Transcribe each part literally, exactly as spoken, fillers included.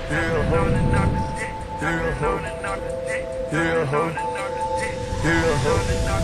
Yeah, ho. Yeah, ho. Yeah, ho. Yeah, ho.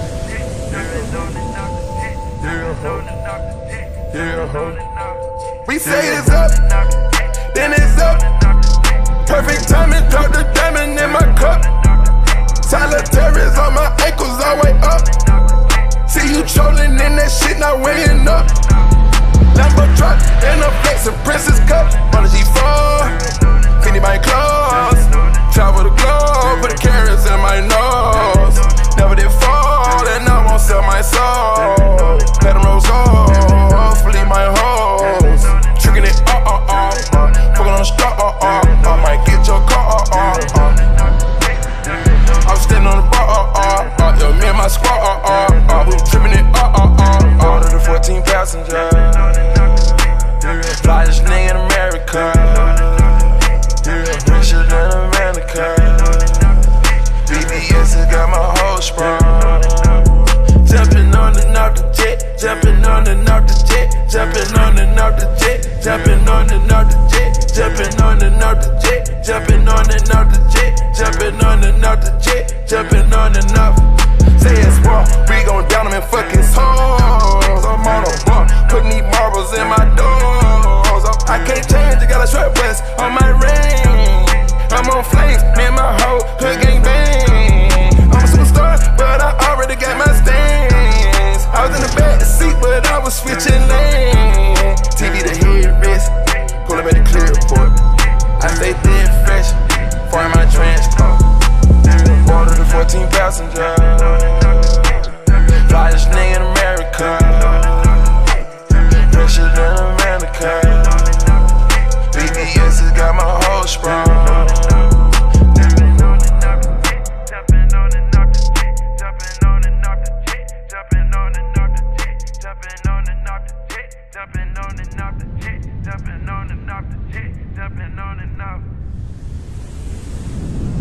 Yeah, ho. Yeah, ho. We say it's up, then it's up. Perfect timing, drop the diamond in my cup. Solitaires on my ankles, all way up. See you trolling in that shit, not weighing up. Lambo truck and a flex, a princess cup. On the G four, Fendi my clothes. Travel the globe, put the carrots in my nose. Never did fall, and I won't sell my soul. Let them rose off, leave my hoes. Tricking it, uh uh uh, uh. Fucking on the straw, uh uh uh. Might get your car, uh uh uh. I'm standing on the bar, uh uh uh. Yo, me and my squad, uh uh uh. We tripping it, uh uh uh. Order the fourteen passenger. Flyest nigga in America. Richer than America. B B S has got my whole sprung. Jumping on and off the jet. Jumping on and off the jet. Jumping on and off the jet. Jumping on and off the jet. Jumping on and off the jet. Jumping on and off the jet. Jumping on and off the jet. Jumping on and off. Say it's war. We gon' down them in fucking hoes. I'm on a bar. Putting these marbles in my doors. I can't change, I got a short vest on my ring. I'm on flames, me and my hoe, hood gang bang. I'm a superstar, but I already got my stains. I was in the back seat, but I was switching lanes. T V the headrest, pull up at the clear report. I stay thin fresh, for my transport. Order the fourteen passenger. Flyest nigga in America. Richer than America. B B S has got my whole sprung. Jumping on and off the jet, jumping on and off the jet, jumping on and off the jet, jumping on and off the jet, jumping on and off the jet, jumping on and off the jet, jumping on and off.